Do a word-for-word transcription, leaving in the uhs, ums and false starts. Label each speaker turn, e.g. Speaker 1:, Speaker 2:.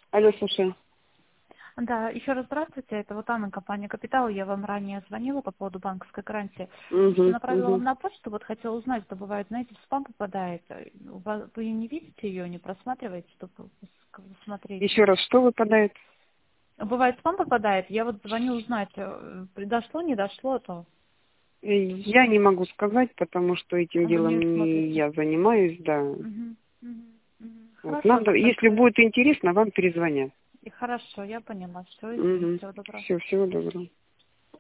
Speaker 1: Алло, слушаю.
Speaker 2: Да, еще раз здравствуйте. Это вот Анна, компания «Капитал». Я вам ранее звонила по поводу банковской гарантии. Просто
Speaker 1: Угу,
Speaker 2: направила
Speaker 1: угу.
Speaker 2: вам на почту, вот хотела узнать, что бывает, знаете, в спам попадает. У вас- Вы не видите ее, не просматриваете, чтобы посмотреть?
Speaker 1: Еще раз, что выпадает?
Speaker 2: Бывает, в спам попадает. Я вот звоню узнать, э, дошло, не дошло, то
Speaker 1: Э, Я не могу сказать, потому что этим
Speaker 2: вы
Speaker 1: делом
Speaker 2: не
Speaker 1: не
Speaker 2: смотрите.
Speaker 1: я занимаюсь, да.
Speaker 2: Мгм, мгм, мгм.
Speaker 1: Вот
Speaker 2: Хорошо,
Speaker 1: надо,
Speaker 2: ну так
Speaker 1: если будет интересно, вам перезвонят.
Speaker 2: и хорошо, я поняла. Все, извините,
Speaker 1: Угу.
Speaker 2: всего доброго.
Speaker 1: Все, всего доброго.